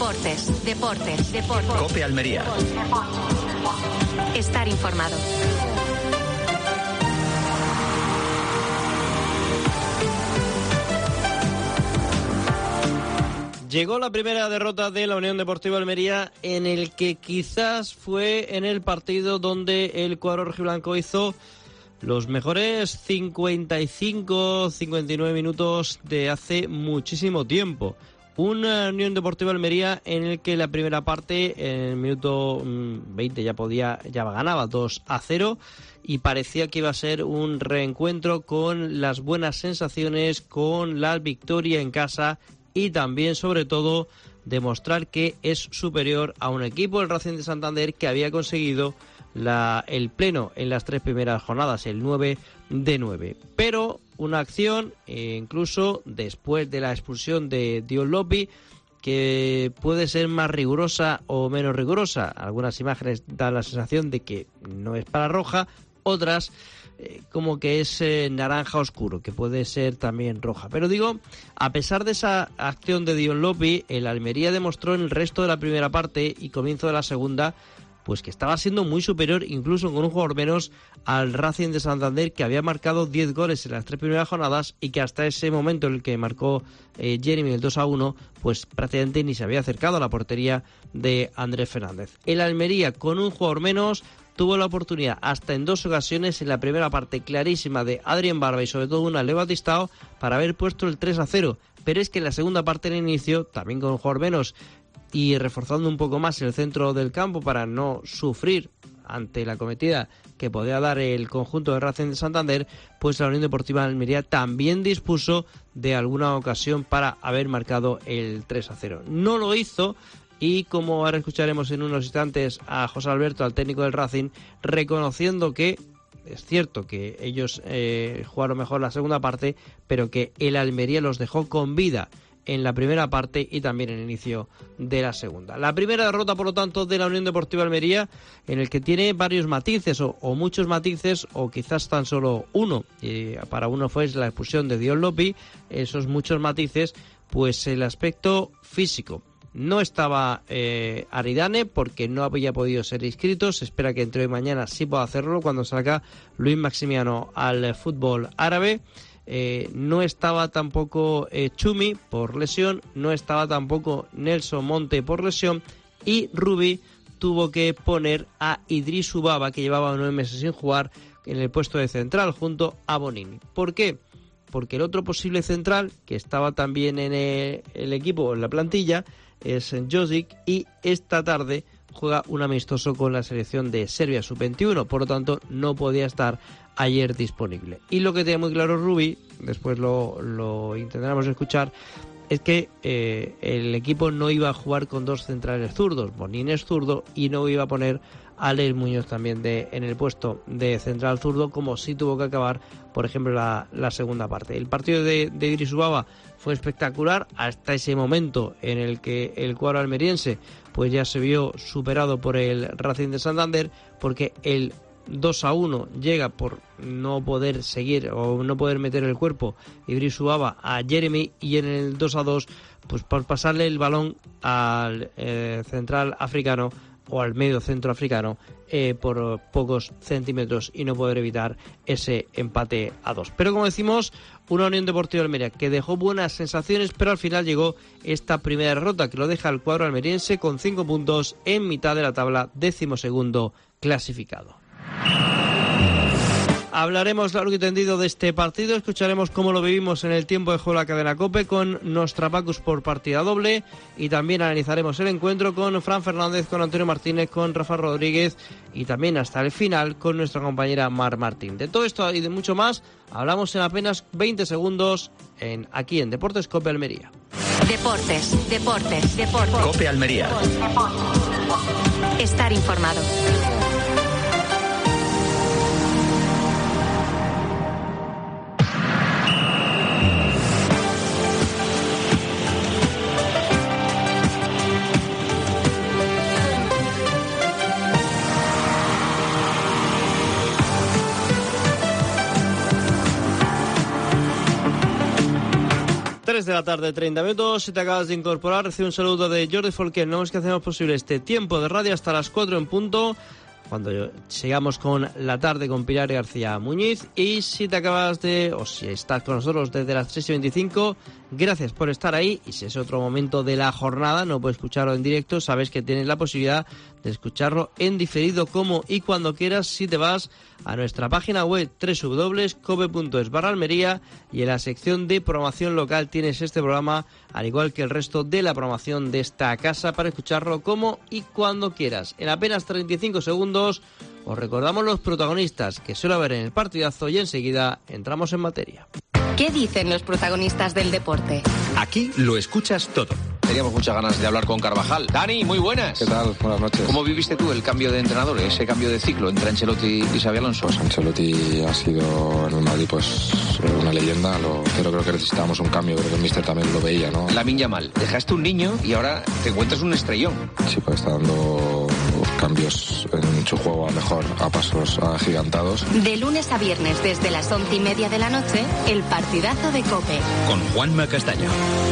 Deportes. COPE Almería. Estar informado. Llegó la primera derrota de la Unión Deportiva Almería, en el que quizás fue en el partido donde el cuadro rojiblanco hizo los mejores 55-59 minutos de hace muchísimo tiempo. Una Unión Deportiva Almería en el que la primera parte, en el minuto 20 ya ganaba 2-0 y parecía que iba a ser un reencuentro con las buenas sensaciones, con la victoria en casa y también, sobre todo, demostrar que es superior a un equipo, el Racing de Santander, que había conseguido el pleno en las 3 primeras jornadas, el 9 de 9. Pero una acción, incluso después de la expulsión de Dion Lopi, que puede ser más rigurosa o menos rigurosa. Algunas imágenes dan la sensación de que no es para roja, otras como que es naranja oscuro, que puede ser también roja. Pero digo, a pesar de esa acción de Dion Lopi, el Almería demostró en el resto de la primera parte y comienzo de la segunda, pues que estaba siendo muy superior, incluso con un jugador menos, al Racing de Santander, que había marcado 10 goles en las 3 primeras jornadas y que hasta ese momento en el que marcó Jeremy el 2-1, pues prácticamente ni se había acercado a la portería de Andrés Fernández. El Almería, con un jugador menos, tuvo la oportunidad hasta en 2 ocasiones, en la primera parte clarísima de Adrien Barba y sobre todo una Leo Batistao, para haber puesto el 3-0. Pero es que en la segunda parte, en el inicio, también con un jugador menos y reforzando un poco más el centro del campo para no sufrir ante la cometida que podía dar el conjunto de Racing de Santander, pues la Unión Deportiva Almería también dispuso de alguna ocasión para haber marcado el 3-0. No lo hizo. Y como ahora escucharemos en unos instantes a José Alberto, al técnico del Racing, reconociendo que es cierto que ellos jugaron mejor la segunda parte, pero que el Almería los dejó con vida en la primera parte y también en el inicio de la segunda. La primera derrota, por lo tanto, de la Unión Deportiva Almería, en el que tiene varios matices o muchos matices, o quizás tan solo uno. Para uno fue la expulsión de Dion Lopi, esos muchos matices, pues el aspecto físico. No estaba Aridane porque no había podido ser inscrito. Se espera que entre hoy y mañana sí pueda hacerlo cuando salga Luis Maximiano al fútbol árabe. No estaba tampoco Chumi por lesión. No estaba tampoco Nelson Monte por lesión. Y Rubí tuvo que poner a Idrisu Baba, que llevaba 9 meses sin jugar, en el puesto de central junto a Bonini. ¿Por qué? Porque el otro posible central, que estaba también en el equipo, en la plantilla, es Josic, y esta tarde juega un amistoso con la selección de Serbia sub-21, por lo tanto no podía estar ayer disponible. Y lo que tiene muy claro Rubí, después lo intentaremos escuchar, es que el equipo no iba a jugar con 2 centrales zurdos. Bonín es zurdo y no iba a poner a Alex Muñoz también en el puesto de central zurdo, como sí tuvo que acabar, por ejemplo, la segunda parte. El partido de Idrisu Baba fue espectacular hasta ese momento en el que el cuadro almeriense pues ya se vio superado por el Racing de Santander, porque el 2-1 llega por no poder seguir o no poder meter el cuerpo Idrisu Baba a Jeremy, y en el 2-2 pues por pasarle el balón al central africano o al medio centro africano por pocos centímetros y no poder evitar ese empate a 2. Pero como decimos, una Unión Deportiva Almería que dejó buenas sensaciones, pero al final llegó esta primera derrota que lo deja al cuadro almeriense con 5 puntos en mitad de la tabla, 12º clasificado. Hablaremos largo y tendido de este partido, escucharemos cómo lo vivimos en el tiempo de juego de la cadena COPE con Nostrapacus por partida doble, y también analizaremos el encuentro con Fran Fernández, con Antonio Martínez, con Rafa Rodríguez y también hasta el final con nuestra compañera Mar Martín. De todo esto y de mucho más hablamos en apenas 20 segundos aquí en Deportes COPE Almería. Deportes. COPE Almería. Estar informado. de la tarde, 30 minutos. Si te acabas de incorporar, recibe un saludo de Jordi Folquer. No es que hacemos posible este tiempo de radio hasta las 4 en punto, cuando sigamos con la tarde con Pilar García Muñiz. Y si te acabas de, o si estás con nosotros desde las 3:25, gracias por estar ahí. Y si es otro momento de la jornada, no puedes escucharlo en directo, sabes que tienes la posibilidad de escucharlo en diferido como y cuando quieras si te vas a nuestra página web www.cope.es/Almería, y en la sección de programación local tienes este programa, al igual que el resto de la programación de esta casa, para escucharlo como y cuando quieras. En apenas 35 segundos os recordamos los protagonistas que suele haber en el partidazo y enseguida entramos en materia. ¿Qué dicen los protagonistas del deporte? Aquí lo escuchas todo. Teníamos muchas ganas de hablar con Carvajal. Dani, muy buenas. ¿Qué tal? Buenas noches. ¿Cómo viviste tú el cambio de entrenador, ese cambio de ciclo entre Ancelotti y Xabi Alonso? Pues Ancelotti ha sido en el Madrid pues una leyenda, pero creo que necesitábamos un cambio, creo que el míster también lo veía, ¿no? Lamine Yamal, dejaste un niño y ahora te encuentras un estrellón. Sí, pues está dando cambios en su juego a mejor, a pasos agigantados. De lunes a viernes desde las 11:30 de la noche, el partidazo de COPE. Con Juanma Castaño.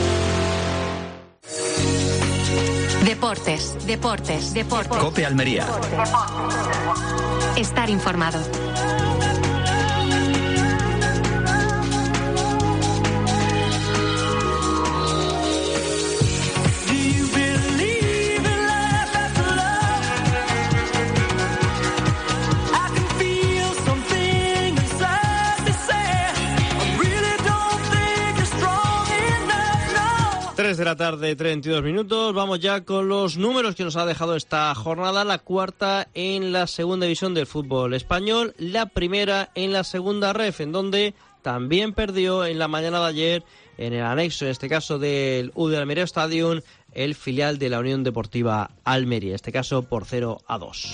Deportes. COPE Almería. Estar informado. De la tarde, 32 minutos. Vamos ya con los números que nos ha dejado esta jornada. La cuarta en la segunda división del fútbol español, la primera en la segunda ref, en donde también perdió en la mañana de ayer en el anexo, en este caso del UD Almería Stadium, el filial de la Unión Deportiva Almería, en este caso por 0-2.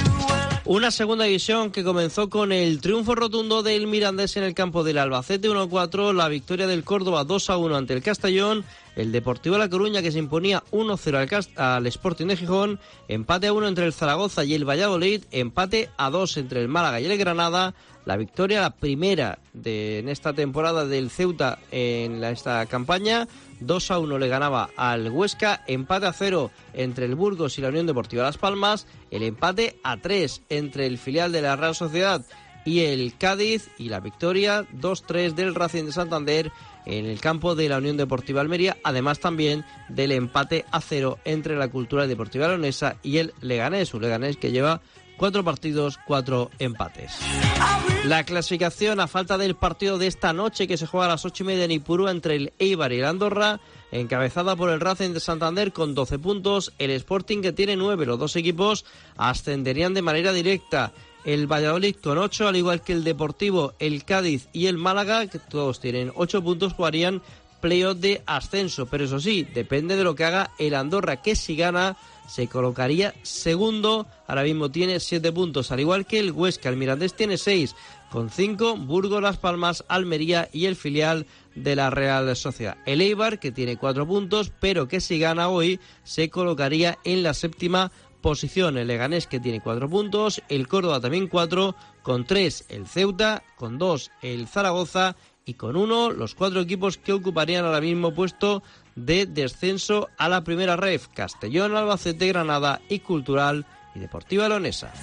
Una segunda división que comenzó con el triunfo rotundo del Mirandés en el campo del Albacete 1-4, la victoria del Córdoba 2-1 ante el Castellón, el Deportivo La Coruña que se imponía 1-0 al Sporting de Gijón, empate a 1 entre el Zaragoza y el Valladolid, empate a 2 entre el Málaga y el Granada, la victoria, la primera en esta temporada del Ceuta en esta campaña, 2-1 le ganaba al Huesca, empate a 0 entre el Burgos y la Unión Deportiva Las Palmas, el empate a 3 entre el filial de la Real Sociedad y el Cádiz, y la victoria 2-3 del Racing de Santander en el campo de la Unión Deportiva Almería, además también del empate a 0 entre la Cultural Deportiva Leonesa y el Leganés, un Leganés que lleva 4 partidos, 4 empates. La clasificación, a falta del partido de esta noche que se juega a las 8:30 en Ipurúa entre el Eibar y el Andorra, encabezada por el Racing de Santander con 12 puntos, el Sporting que tiene 9, los dos equipos ascenderían de manera directa. El Valladolid con 8, al igual que el Deportivo, el Cádiz y el Málaga, que todos tienen 8 puntos, jugarían playoff de ascenso. Pero eso sí, depende de lo que haga el Andorra, que si gana se colocaría segundo. Ahora mismo tiene 7 puntos, al igual que el Huesca. El Mirandés tiene 6, con 5 Burgos, Las Palmas, Almería y el filial de la Real Sociedad. El Eibar, que tiene 4 puntos, pero que si gana hoy se colocaría en la séptima posición. El Leganés, que tiene 4 puntos, el Córdoba también 4, con 3 el Ceuta, con 2 el Zaragoza y con 1 los 4 equipos que ocuparían ahora mismo puesto de descenso a la primera ref: Castellón, Albacete, Granada y Cultural y Deportiva Leonesa.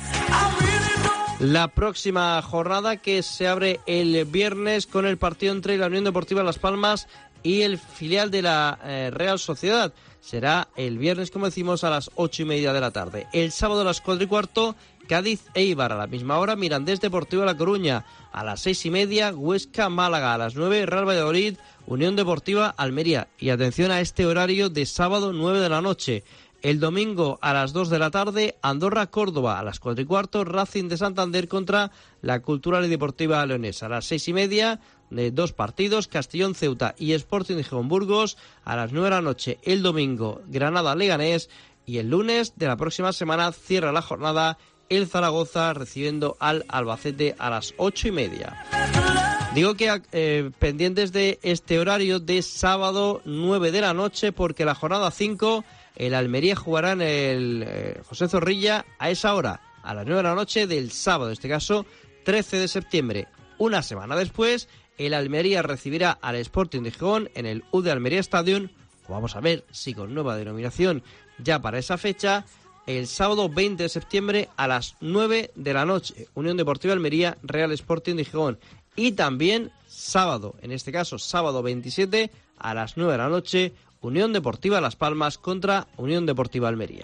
La próxima jornada, que se abre el viernes con el partido entre la Unión Deportiva Las Palmas y el filial de la Real Sociedad, será el viernes, como decimos, a las 8:30 de la tarde. El sábado a las 4:15, Cádiz Eibar. A la misma hora, Mirandés Deportivo La Coruña. A las 6:30, Huesca Málaga. A las 9, Real Valladolid, Unión Deportiva Almería. Y atención a este horario de sábado, 9 de la noche. El domingo a las 2 de la tarde, Andorra Córdoba. A las 4:15, Racing de Santander contra la Cultural y Deportiva Leonesa. A las 6:30, de 2 partidos, Castellón Ceuta y Sporting de Gijón Burgos. A las 9 de la noche el domingo, Granada Leganés, y el lunes de la próxima semana cierra la jornada el Zaragoza recibiendo al Albacete a las 8:30. Digo que pendientes de este horario de sábado 9 de la noche, porque la jornada 5 el Almería jugará en el José Zorrilla a esa hora, a las 9 de la noche del sábado, en este caso 13 de septiembre. Una semana después, el Almería recibirá al Sporting de Gijón en el U de Almería Stadium. Vamos a ver si con nueva denominación ya para esa fecha. El sábado 20 de septiembre a las 9 de la noche. Unión Deportiva Almería, Real Sporting de Gijón. Y también sábado, en este caso sábado 27 a las 9 de la noche, Unión Deportiva Las Palmas contra Unión Deportiva Almería.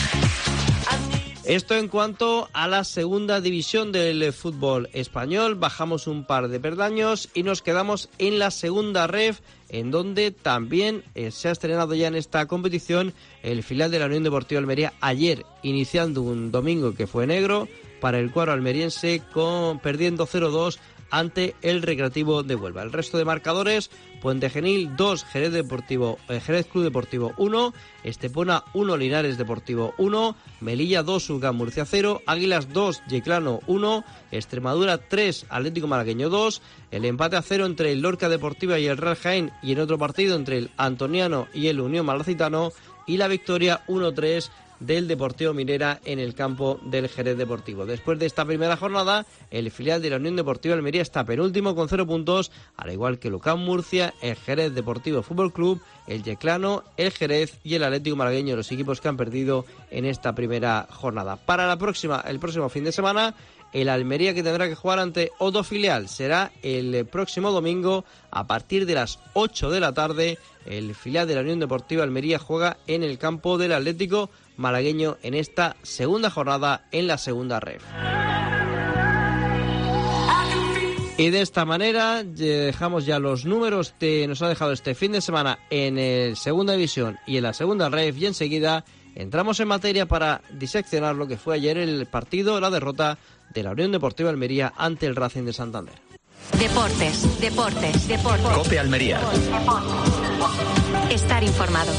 Esto en cuanto a la segunda división del fútbol español. Bajamos un par de peldaños y nos quedamos en la segunda ref, en donde también se ha estrenado ya en esta competición el filial de la Unión Deportiva Almería ayer, iniciando un domingo que fue negro para el cuadro almeriense, perdiendo 0-2 ante el Recreativo de Huelva. El resto de marcadores: Puente Genil 2, Jerez Club Deportivo 1, Estepona 1, Linares Deportivo 1, Melilla 2, UCAM Murcia 0, Águilas 2, Yeclano 1, Extremadura 3, Atlético Malagueño 2, el empate a 0 entre el Lorca Deportiva y el Real Jaén, y en otro partido entre el Antoniano y el Unión Malacitano, y la victoria 1-3 del Deportivo Minera en el campo del Jerez Deportivo. Después de esta primera jornada, el filial de la Unión Deportiva Almería está penúltimo con 0 puntos, al igual que el UCAM Murcia, el Jerez Deportivo Fútbol Club, el Yeclano, el Jerez y el Atlético Malagueño, los equipos que han perdido en esta primera jornada. Para el próximo fin de semana, el Almería, que tendrá que jugar ante otro filial, será el próximo domingo a partir de las 8 de la tarde. El filial de la Unión Deportiva Almería juega en el campo del Atlético Malagueño en esta segunda jornada en la segunda ref. Y de esta manera dejamos ya los números que nos ha dejado este fin de semana en el segunda división y en la segunda ref, y enseguida entramos en materia para diseccionar lo que fue ayer el partido, la derrota de la Unión Deportiva Almería ante el Racing de Santander. Deportes. COPE Almería. Estar informado.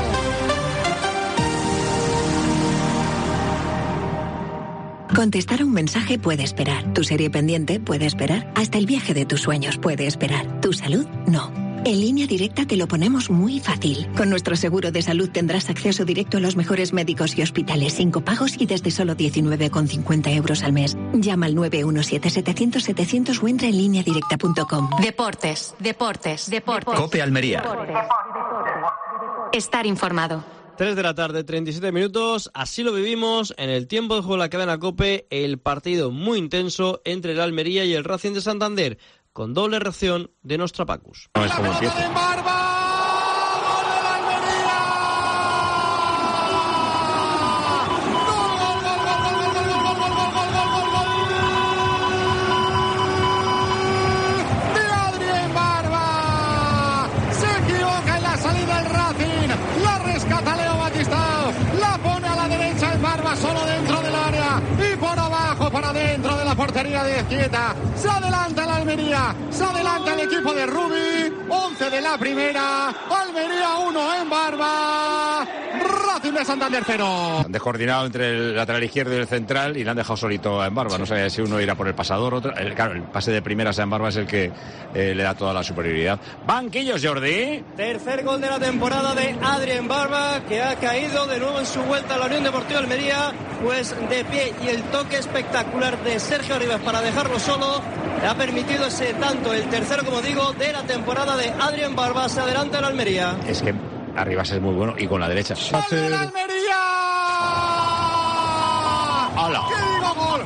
Contestar a un mensaje puede esperar. Tu serie pendiente puede esperar. Hasta el viaje de tus sueños puede esperar. Tu salud, no. En Línea Directa te lo ponemos muy fácil. Con nuestro seguro de salud tendrás acceso directo a los mejores médicos y hospitales sin copagos y desde solo 19,50 euros al mes. Llama al 917-700-700 o entra en lineadirecta.com. Deportes. COPE Almería. Estar informado. 3 de la tarde, 37 minutos. Así lo vivimos en el tiempo de juego de la cadena COPE, el partido muy intenso entre el Almería y el Racing de Santander, con doble reacción de Nostrapacus. No es como empieza. Solo dentro del área y por abajo para dentro de la portería de Izquieta. Se adelanta la Almería, se adelanta el equipo de Rubi. 11 de la primera, Almería 1 en Barba, Racing de Santander 0. Han descoordinado entre el lateral izquierdo y el central y le han dejado solito a Embarba. No sabía si uno irá por el pasador, otro. Claro, el pase de primeras a Embarba es el que le da toda la superioridad. Banquillos, Jordi. Tercer gol de la temporada de Adrián Barba, que ha caído de nuevo en su vuelta a la Unión Deportiva Almería, pues de pie, y el toque espectacular de Sergio Arribas para dejarlo solo le ha permitido ese tanto, el tercero, como digo, de la temporada de Adrián Barba. Se adelanta el Almería. Es que Arribas es muy bueno y con la derecha. ¡Gol Almería! ¡Hala! ¿Qué digo gol?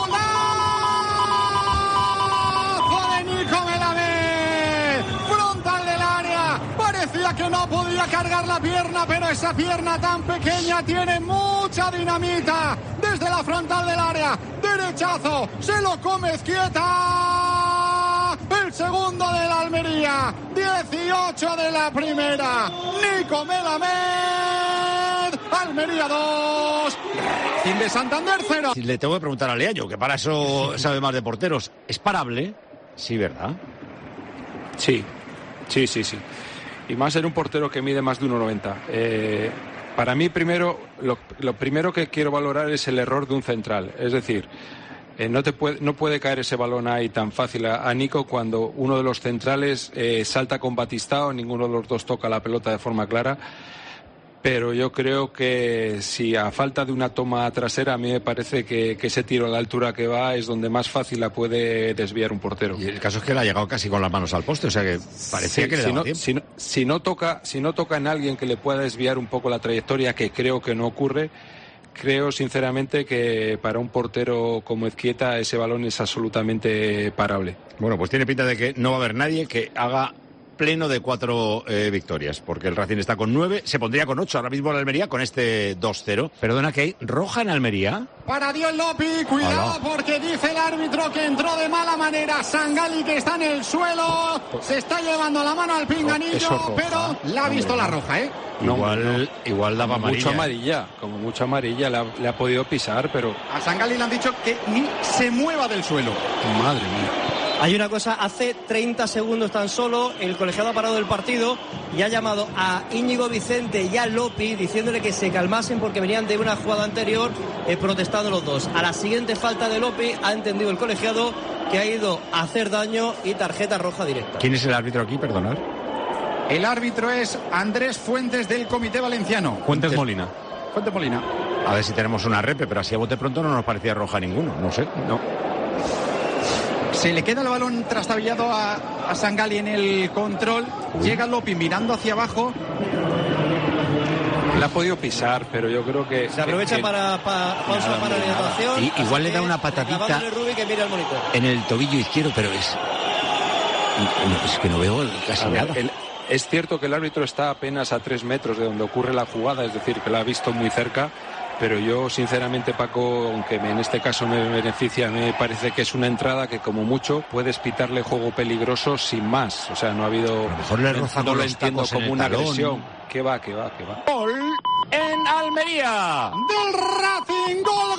¡Golazo de Nico Melamed! Frontal del área. Parecía que no podía cargar la pierna, pero esa pierna tan pequeña tiene mucha dinamita. Desde la frontal del área. Derechazo. Se lo come Izquieta. El segundo de la Almería. 18 de la primera. Nico Melamed. Almería 2. Racing de Santander 0. Le tengo que preguntar a Leaño, que para eso sabe más de porteros. ¿Es parable? Sí, ¿verdad? Sí. Y más en un portero que mide más de 1,90. Para mí, lo primero que quiero valorar es el error de un central. Es decir, no puede caer ese balón ahí tan fácil a Nico cuando uno de los centrales salta con Batistao, ninguno de los dos toca la pelota de forma clara. pero yo creo que si a falta de una toma trasera, a mí me parece que ese tiro a la altura que va es donde más fácil la puede desviar un portero. Y el caso es que le ha llegado casi con las manos al poste, o sea que parecía que le daba tiempo. Si no toca en alguien que le pueda desviar un poco la trayectoria, que creo que no ocurre, creo sinceramente que para un portero como Ezquieta ese balón es absolutamente parable. Bueno, pues tiene pinta de que no va a haber nadie que haga pleno de 4 victorias, porque el Racing está con 9, se pondría con 8 ahora mismo en Almería con este 2-0. Perdona, que hay roja en Almería. Para Dios Lopi, cuidado porque dice el árbitro que entró de mala manera Sangali, que está en el suelo, se está llevando la mano al pinganillo, pero la ha visto la roja, ¿eh? Igual daba amarilla. Como mucha amarilla le ha podido pisar, pero a Sangali le han dicho que ni se mueva del suelo. Madre mía. Hay una cosa, hace 30 segundos tan solo el colegiado ha parado el partido y ha llamado a Íñigo Vicente y a Lopi diciéndole que se calmasen porque venían de una jugada anterior protestando los dos. A la siguiente falta de Lopi ha entendido el colegiado que ha ido a hacer daño y tarjeta roja directa. ¿Quién es el árbitro aquí, perdonad? El árbitro es Andrés Fuentes del Comité Valenciano. Fuentes Molina. A ver si tenemos una repe, pero así a bote pronto no nos parecía roja ninguno, no sé. No. Se le queda el balón trastabillado a Sangali en el control. Llega Lopi mirando hacia abajo. Le ha podido pisar, pero yo creo que se aprovecha para la hidratación. Y igual le da una patadita en el tobillo izquierdo, pero es que no veo casi nada. Es cierto que el árbitro está apenas a 3 metros de donde ocurre la jugada, es decir, que la ha visto muy cerca. Pero yo, sinceramente, Paco, aunque en este caso me beneficia, me parece que es una entrada que, como mucho, puedes pitarle juego peligroso sin más. O sea, no ha habido... A lo mejor le roza con los tacos como una agresión. Que va. Gol en Almería. Del Racing. Gol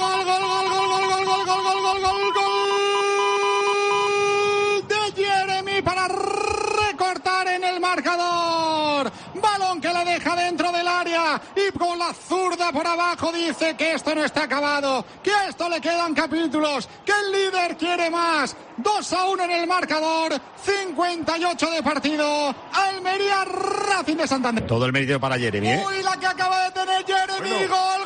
de Jeremy para recortar en el marcador. Balón que le deja dentro del área y con la zurda por abajo dice que esto no está acabado, que a esto le quedan capítulos, que el líder quiere más. 2-1 en el marcador, 58 de partido. Almería, Racing de Santander. Todo el mérito para Jeremy, ¿eh? Uy, la que acaba de tener Jeremy. Gol.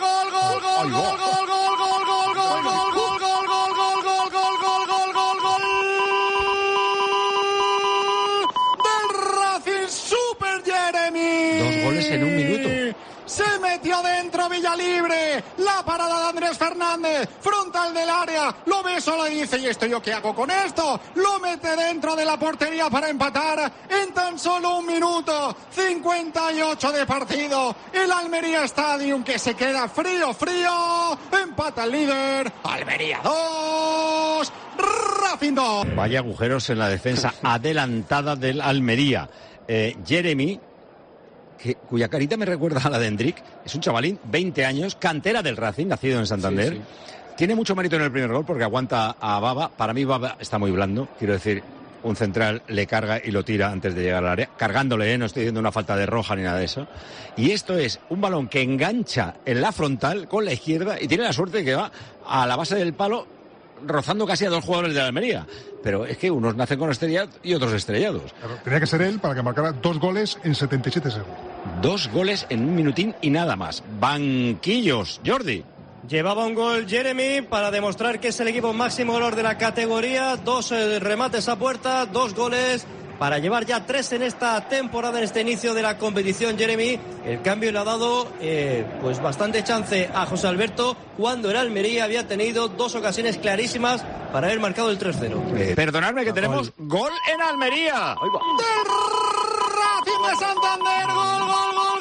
Del Racing, Super Jeremy. 2 goles en un minuto. Se metió dentro Villalibre. La parada de Andrés Fernández. Frontal del área. Lo ve solo y dice, ¿y esto yo qué hago con esto? Lo mete dentro de la portería para empatar en tan solo un minuto. 58 de partido. El Almería Stadium que se queda frío. Empata el líder. Almería 2. Racing 2. Vaya agujeros en la defensa adelantada del Almería. Jeremy, cuya carita me recuerda a la de Hendrik, es un chavalín, 20 años, cantera del Racing, nacido en Santander. Sí. Tiene mucho mérito en el primer gol porque aguanta a Baba. Para mí Baba está muy blando, quiero decir, un central le carga y lo tira antes de llegar al área, cargándole, no estoy diciendo una falta de roja ni nada de eso. Y esto es un balón que engancha en la frontal con la izquierda y tiene la suerte de que va a la base del palo, rozando casi a 2 jugadores de la Almería. Pero es que unos nacen con estrellados y otros estrellados. Pero tenía que ser él para que marcara 2 goles en 77 segundos. 2 goles en un minutín y nada más. Banquillos, Jordi. Llevaba un gol Jeremy para demostrar que es el equipo máximo valor de la categoría. 2 remates a puerta, 2 goles para llevar ya 3 en esta temporada, en este inicio de la competición. Jeremy, el cambio le ha dado pues bastante chance a José Alberto cuando el Almería había tenido 2 ocasiones clarísimas para haber marcado el 3-0. Perdonadme que tenemos gol en Almería. Del Racing de Santander. Gol.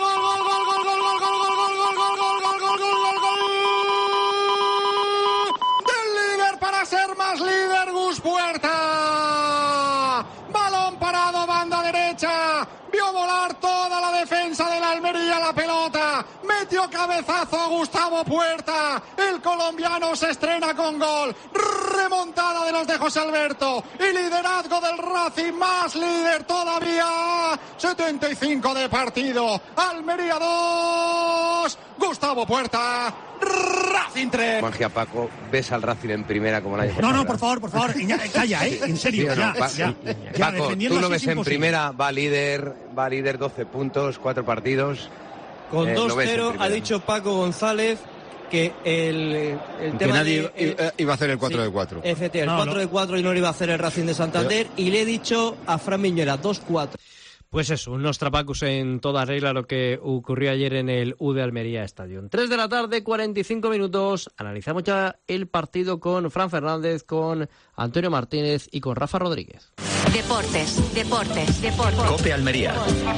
Del líder para ser más líder, Gus Puerta. Balón parado, banda derecha. Vio volar toda la defensa de la Almería la pelota. Metió cabezazo Gustavo Puerta. El colombiano se estrena con gol. Remontada de los de José Alberto. Y liderazgo del Racing, más líder todavía. 75 de partido. Almería 2. Gustavo Puerta. Racing 3. Magia, Paco, ves al Racing en primera como la... No, por favor, calla, en serio, ya. Paco, tú lo ves en primera, va líder 12 puntos, 4 partidos. Con 2-0 ha dicho Paco González que el que tema nadie iba a hacer el 4-4. Efectivamente, el 4-4 y no lo iba a hacer el Racing de Santander. Y le he dicho a Fran Miñera, 2-4. Pues eso, un Nostrapacus en toda regla, lo que ocurrió ayer en el U de Almería Stadium. 3 de la tarde, 45 minutos. Analizamos ya el partido con Fran Fernández, con Antonio Martínez y con Rafa Rodríguez. Deportes. COPE Almería.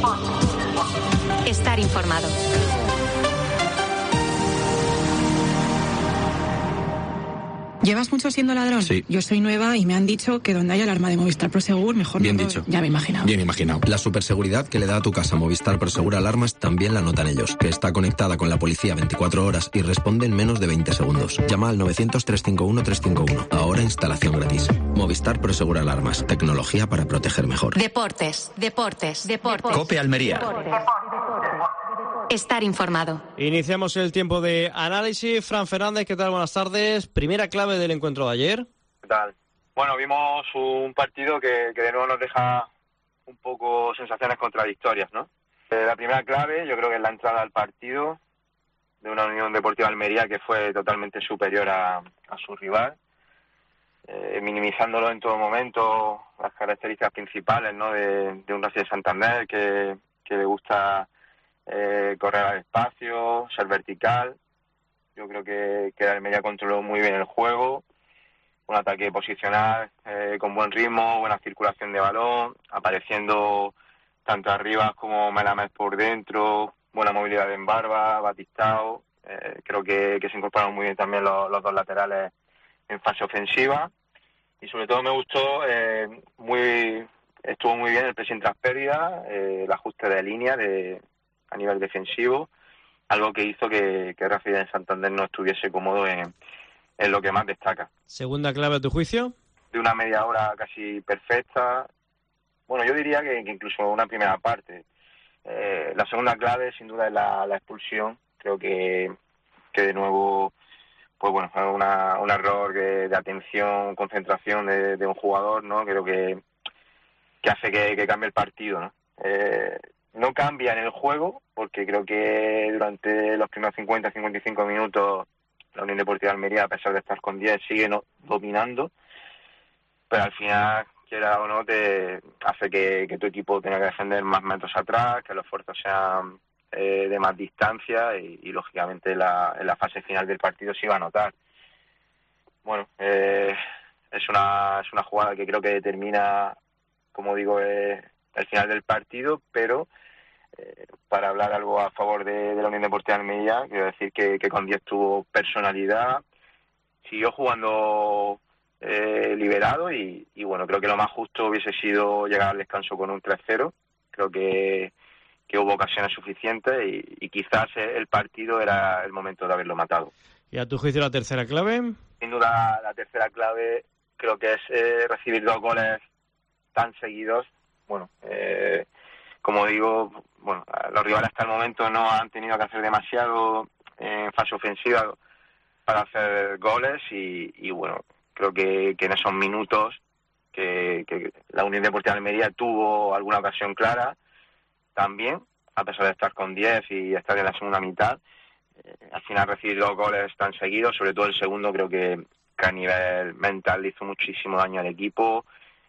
Estar informado. ¿Llevas mucho siendo ladrón? Sí. Yo soy nueva y me han dicho que donde hay alarma de Movistar Prosegur, mejor Bien no. dicho. Ya me he imaginado. Bien imaginado. La superseguridad que le da a tu casa Movistar Prosegur Alarmas también la notan ellos, que está conectada con la policía 24 horas y responde en menos de 20 segundos. Llama al 900-351-351. Ahora instalación gratis. Movistar Prosegur Alarmas. Tecnología para proteger mejor. Deportes. COPE Almería. Estar informado. Iniciamos el tiempo de análisis. Fran Fernández, ¿qué tal? Buenas tardes. Primera clave del encuentro de ayer. ¿Qué tal? Bueno, vimos un partido que de nuevo nos deja un poco sensaciones contradictorias, ¿no? La primera clave yo creo que es la entrada al partido de una Unión Deportiva Almería que fue totalmente superior a su rival, minimizándolo en todo momento, las características principales, ¿no? de un Racing de Santander que le gusta correr al espacio, ser vertical. Yo creo que Almería controló muy bien el juego, un ataque posicional con buen ritmo, buena circulación de balón, apareciendo tanto arriba como Melamed por dentro, buena movilidad en Barba, Batistao. Creo que se incorporaron muy bien también los dos laterales en fase ofensiva, y sobre todo me gustó, estuvo muy bien el pressing tras pérdida, el ajuste de línea a nivel defensivo, algo que hizo que Racing de Santander no estuviese cómodo en lo que más destaca. Segunda clave a tu juicio. De una media hora casi perfecta. Bueno, yo diría que incluso una primera parte. La segunda clave sin duda es la expulsión. Creo que de nuevo pues bueno, fue un error de atención, concentración de un jugador, ¿no? Creo que hace que cambie el partido, ¿no? No cambia en el juego, porque creo que durante los primeros 50-55 minutos la Unión Deportiva Almería, a pesar de estar con 10, sigue dominando, pero al final, quiera o no, te hace que tu equipo tenga que defender más metros atrás, que los esfuerzos sean de más distancia y lógicamente en la fase final del partido se iba a notar. Bueno, es una jugada que creo que determina, como digo, el final del partido, pero para hablar algo a favor de la Unión Deportiva Almería, quiero decir que con 10 tuvo personalidad, siguió jugando liberado y bueno, creo que lo más justo hubiese sido llegar al descanso con un 3-0. Creo que hubo ocasiones suficientes y quizás el partido era el momento de haberlo matado. ¿Y a tu juicio la tercera clave? Sin duda la tercera clave creo que es recibir 2 goles tan seguidos. Bueno, como digo, bueno, los rivales hasta el momento no han tenido que hacer demasiado en fase ofensiva para hacer goles y bueno, creo que en esos minutos que la Unión Deportiva de Almería tuvo alguna ocasión clara también, a pesar de estar con 10 y estar en la segunda mitad, al final recibir 2 goles tan seguidos, sobre todo el segundo, creo que a nivel mental le hizo muchísimo daño al equipo.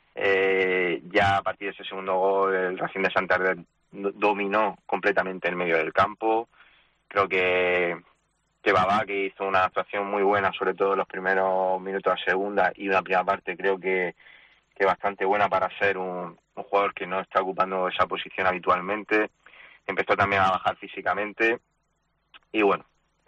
Ya a partir de ese segundo gol el Racing de Santander dominó completamente el medio del campo. Creo que Babá, que hizo una actuación muy buena, sobre todo en los primeros minutos de segunda y una primera parte, creo que bastante buena para ser un jugador que no está ocupando esa posición habitualmente. Empezó también a bajar físicamente y bueno,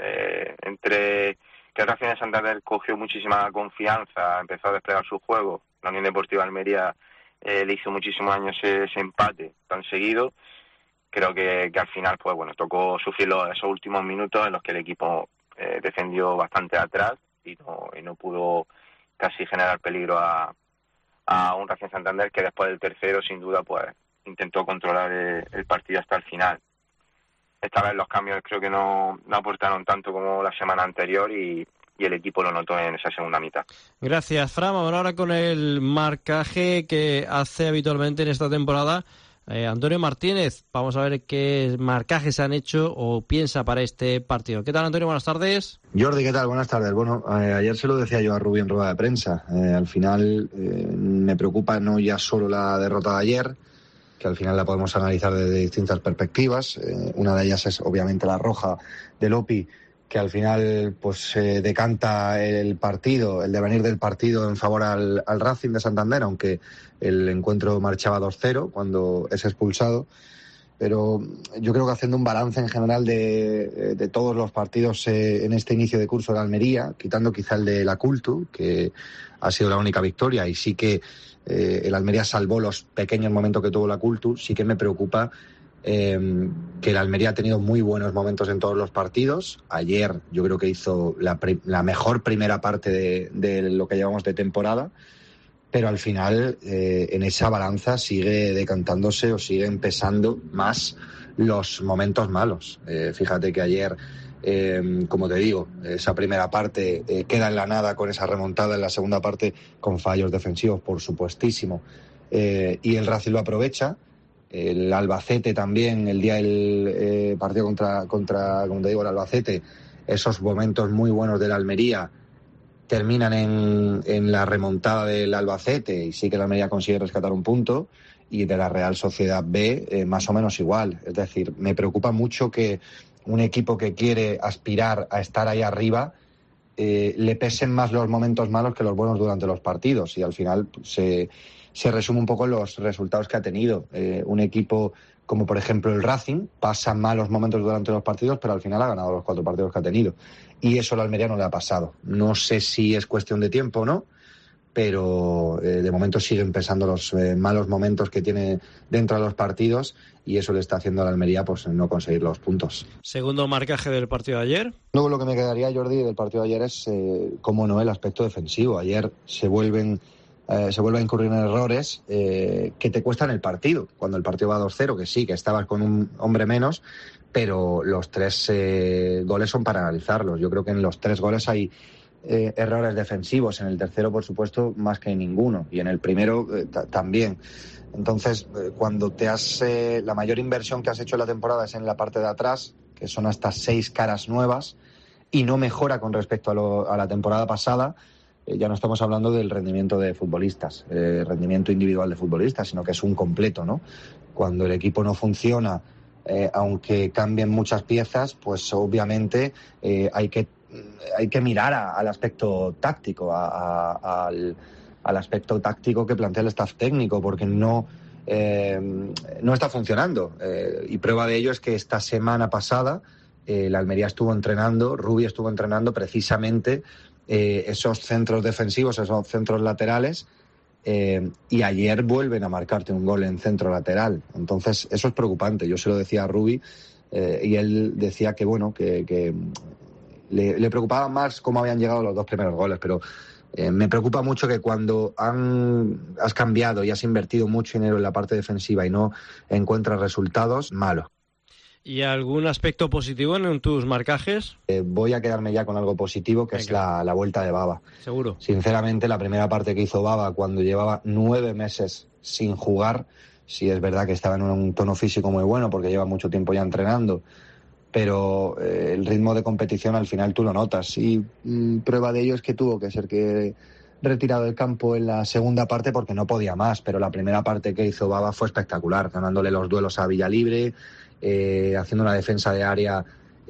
entre que el Racing de Santander cogió muchísima confianza, empezó a desplegar su juego, la Unión Deportiva Almería le hizo muchísimo daño ese empate tan seguido. Creo que al final pues bueno, tocó sufrir esos últimos minutos en los que el equipo defendió bastante atrás y no pudo casi generar peligro a un Racing Santander que después del tercero sin duda pues intentó controlar el partido hasta el final. Esta vez los cambios creo que no aportaron tanto como la semana anterior y el equipo lo notó en esa segunda mitad. Gracias, Fran. Vamos ahora con el marcaje que hace habitualmente en esta temporada Antonio Martínez, vamos a ver qué marcajes se han hecho o piensa para este partido. ¿Qué tal, Antonio? Buenas tardes. Jordi, ¿qué tal? Buenas tardes. Bueno, ayer se lo decía yo a Rubí en rueda de prensa. Al final me preocupa no ya solo la derrota de ayer, que al final la podemos analizar desde distintas perspectivas. Una de ellas es obviamente la roja de Lopi, que al final pues decanta el partido, el devenir del partido en favor al Racing de Santander, aunque el encuentro marchaba 2-0 cuando es expulsado. Pero yo creo que haciendo un balance en general de todos los partidos en este inicio de curso de Almería, quitando quizá el de la Cultu, que ha sido la única victoria, y sí que el Almería salvó los pequeños momentos que tuvo la Cultu, sí que me preocupa que el Almería ha tenido muy buenos momentos en todos los partidos. Ayer yo creo que hizo la mejor primera parte de lo que llevamos de temporada, pero al final en esa balanza sigue decantándose o siguen pesando más los momentos malos. Fíjate que ayer, como te digo, esa primera parte queda en la nada con esa remontada, en la segunda parte con fallos defensivos, por supuestísimo, y el Racing lo aprovecha. El Albacete también, el día del partido contra, como te digo, el Albacete, esos momentos muy buenos del Almería terminan en la remontada del Albacete, y sí que el Almería consigue rescatar un punto, y de la Real Sociedad B más o menos igual. Es decir, me preocupa mucho que un equipo que quiere aspirar a estar ahí arriba le pesen más los momentos malos que los buenos durante los partidos, y al final se resume un poco en los resultados que ha tenido. Un equipo como por ejemplo el Racing pasa malos momentos durante los partidos, pero al final ha ganado los 4 partidos que ha tenido, y eso al Almería no le ha pasado. No sé si es cuestión de tiempo o no, pero de momento siguen pesando los malos momentos que tiene dentro de los partidos, y eso le está haciendo al Almería pues no conseguir los puntos. Segundo marcaje del partido de ayer. Luego lo que me quedaría, Jordi, del partido de ayer es, cómo no, el aspecto defensivo. Ayer se vuelve a incurrir en errores que te cuestan el partido. Cuando el partido va 2-0, que sí, que estabas con un hombre menos, pero los 3 goles son para analizarlos. Yo creo que en los 3 goles hay errores defensivos. En el tercero, por supuesto, más que en ninguno. Y en el primero también. Entonces, cuando la mayor inversión que has hecho en la temporada es en la parte de atrás, que son hasta 6 caras nuevas, y no mejora con respecto a la temporada pasada, ya no estamos hablando del rendimiento de futbolistas, rendimiento individual de futbolistas, sino que es un completo, ¿no? Cuando el equipo no funciona, aunque cambien muchas piezas, pues obviamente hay que mirar al aspecto táctico, al aspecto táctico que plantea el staff técnico, porque no está funcionando. Y prueba de ello es que esta semana pasada la Almería estuvo entrenando, Rubí estuvo entrenando precisamente esos centros defensivos, esos centros laterales, y ayer vuelven a marcarte un gol en centro lateral. Entonces eso es preocupante. Yo se lo decía a Rubí y él decía que bueno, que le preocupaba más cómo habían llegado los 2 primeros goles, pero me preocupa mucho que cuando has cambiado y has invertido mucho dinero en la parte defensiva y no encuentras resultados, malo. ¿Y algún aspecto positivo en tus marcajes? Voy a quedarme ya con algo positivo, que es la vuelta de Baba. Seguro. Sinceramente, la primera parte que hizo Baba cuando llevaba 9 meses sin jugar, sí es verdad que estaba en un tono físico muy bueno porque lleva mucho tiempo ya entrenando, pero el ritmo de competición al final tú lo notas, y prueba de ello es que tuvo que ser retirado del campo en la segunda parte porque no podía más, pero la primera parte que hizo Baba fue espectacular, ganándole los duelos a Villalibre, haciendo una defensa de área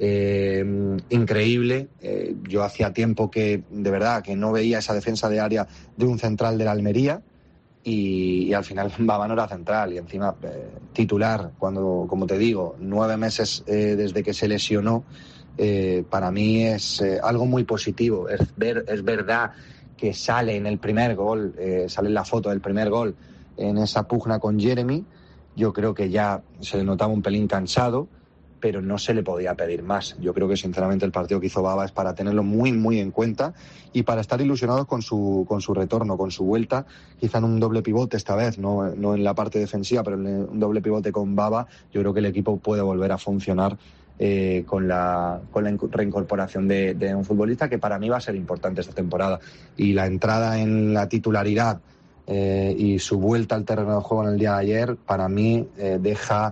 increíble. Yo hacía tiempo que de verdad que no veía esa defensa de área de un central de la Almería, y al final Baba no era central, y encima titular cuando, como te digo, 9 meses desde que se lesionó. Para mí es algo muy positivo. Es verdad que sale en el primer gol, sale en la foto del primer gol en esa pugna con Jeremy. Yo creo que ya se le notaba un pelín cansado, pero no se le podía pedir más. Yo creo que sinceramente el partido que hizo Baba es para tenerlo muy, muy en cuenta, y para estar ilusionados con su retorno, con su vuelta, quizá en un doble pivote esta vez, no en la parte defensiva, pero en un doble pivote con Baba. Yo creo que el equipo puede volver a funcionar con la reincorporación de un futbolista que para mí va a ser importante esta temporada. Y la entrada en la titularidad y su vuelta al terreno de juego en el día de ayer, para mí deja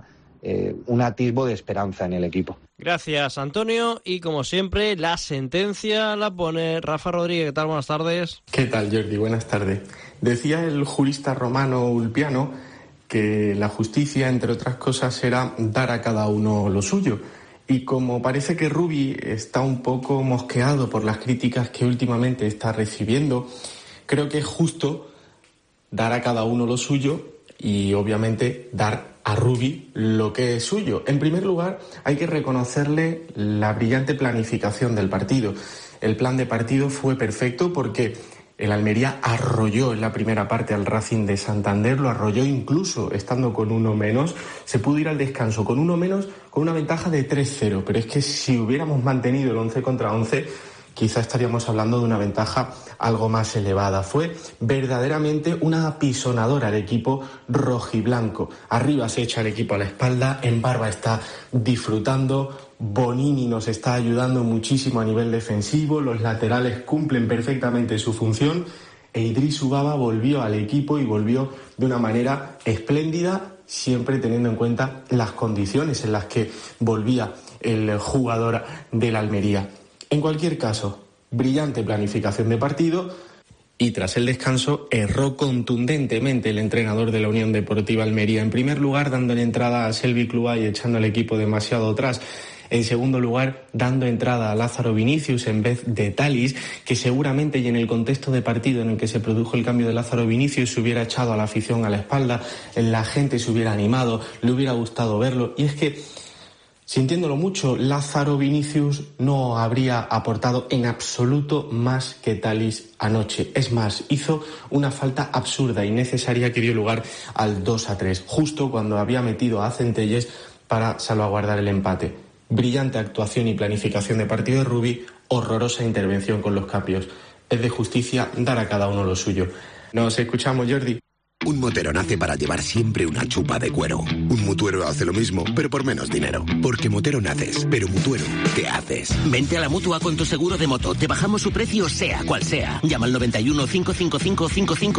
un atisbo de esperanza en el equipo. Gracias, Antonio. Y como siempre, la sentencia la pone Rafa Rodríguez. ¿Qué tal? Buenas tardes. ¿Qué tal, Jordi? Buenas tardes. Decía el jurista romano Ulpiano que la justicia, entre otras cosas, era dar a cada uno lo suyo. Y como parece que Rubi está un poco mosqueado por las críticas que últimamente está recibiendo, creo que es justo dar a cada uno lo suyo y, obviamente, dar a Rubi lo que es suyo. En primer lugar, hay que reconocerle la brillante planificación del partido. El plan de partido fue perfecto porque el Almería arrolló en la primera parte al Racing de Santander, lo arrolló incluso estando con uno menos. Se pudo ir al descanso con uno menos, con una ventaja de 3-0. Pero es que si hubiéramos mantenido el 11 contra 11, quizá estaríamos hablando de una ventaja algo más elevada. Fue verdaderamente una apisonadora el equipo rojiblanco. Arriba se echa el equipo a la espalda, en Barba está disfrutando, Bonini nos está ayudando muchísimo a nivel defensivo, los laterales cumplen perfectamente su función e Idris Ubaba volvió al equipo y volvió de una manera espléndida, siempre teniendo en cuenta las condiciones en las que volvía el jugador del Almería. En cualquier caso, brillante planificación de partido y tras el descanso erró contundentemente el entrenador de la Unión Deportiva Almería. En primer lugar, dando entrada a Selvi Clubá y echando al equipo demasiado atrás. En segundo lugar, dando entrada a Lázaro Vinicius en vez de Thalys, que seguramente y en el contexto de partido en el que se produjo el cambio de Lázaro Vinicius se hubiera echado a la afición a la espalda, la gente se hubiera animado, le hubiera gustado verlo. Y es que, sintiéndolo mucho, Lázaro Vinicius no habría aportado en absoluto más que Thalys anoche. Es más, hizo una falta absurda y necesaria que dio lugar al 2-3, justo cuando había metido a Centelles para salvaguardar el empate. Brillante actuación y planificación de partido de Rubi, horrorosa intervención con los cambios. Es de justicia dar a cada uno lo suyo. Nos escuchamos, Jordi. Un motero nace para llevar siempre una chupa de cuero. Un mutuero hace lo mismo, pero por menos dinero. Porque motero naces, pero mutuero te haces. Vente a la Mutua con tu seguro de moto. Te bajamos su precio sea cual sea. Llama al 91 555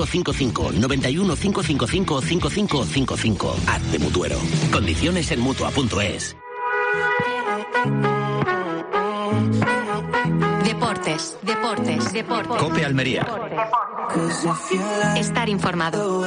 5555. 91 555 5555. Hazte mutuero. Condiciones en Mutua.es. Deportes. COPE Almería. Estar informado.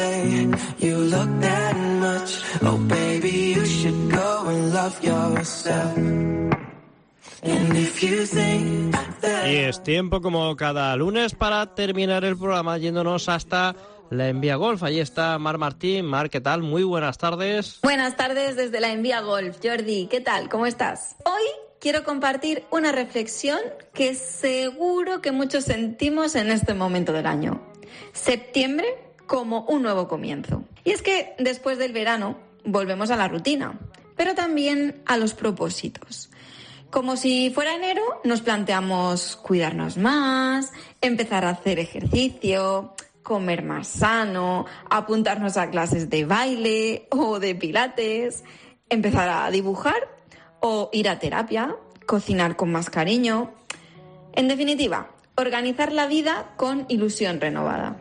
Y es tiempo, como cada lunes, para terminar el programa yéndonos hasta la Envía Golf. Allí está Mar Martín. Mar, ¿qué tal? Muy buenas tardes. Buenas tardes desde la Envía Golf. Jordi, ¿qué tal? ¿Cómo estás? Hoy quiero compartir una reflexión que seguro que muchos sentimos en este momento del año. Septiembre como un nuevo comienzo. Y es que después del verano volvemos a la rutina, pero también a los propósitos. Como si fuera enero, nos planteamos cuidarnos más, empezar a hacer ejercicio, comer más sano, apuntarnos a clases de baile o de pilates, empezar a dibujar o ir a terapia, cocinar con más cariño. En definitiva, organizar la vida con ilusión renovada.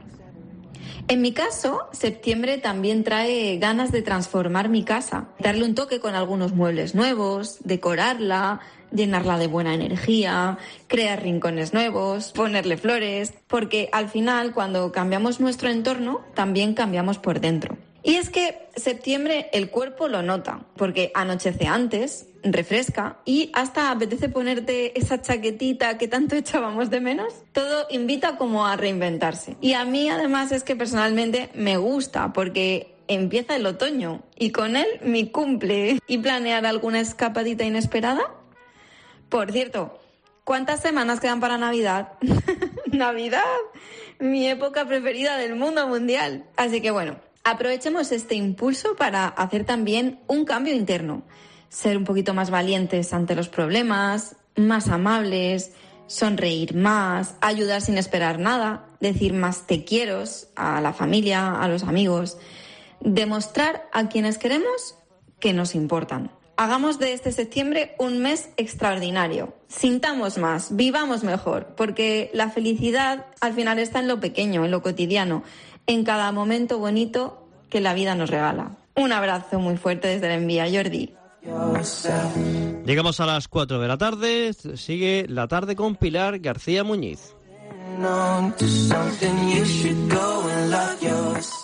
En mi caso, septiembre también trae ganas de transformar mi casa, darle un toque con algunos muebles nuevos, decorarla, llenarla de buena energía, crear rincones nuevos, ponerle flores, porque al final, cuando cambiamos nuestro entorno, también cambiamos por dentro. Y es que septiembre el cuerpo lo nota, porque anochece antes, refresca y hasta apetece ponerte esa chaquetita que tanto echábamos de menos. Todo invita como a reinventarse. Y a mí además es que personalmente me gusta porque empieza el otoño y con él mi cumple. ¿Y planear alguna escapadita inesperada? Por cierto, ¿cuántas semanas quedan para Navidad? ¡Navidad! Mi época preferida del mundo mundial. Así que bueno, aprovechemos este impulso para hacer también un cambio interno. Ser un poquito más valientes ante los problemas, más amables, sonreír más, ayudar sin esperar nada, decir más te quiero a la familia, a los amigos. Demostrar a quienes queremos que nos importan. Hagamos de este septiembre un mes extraordinario. Sintamos más, vivamos mejor, porque la felicidad al final está en lo pequeño, en lo cotidiano, en cada momento bonito que la vida nos regala. Un abrazo muy fuerte desde el Envía, Jordi. Llegamos a las 4 de la tarde, sigue la tarde con Pilar García Muñiz.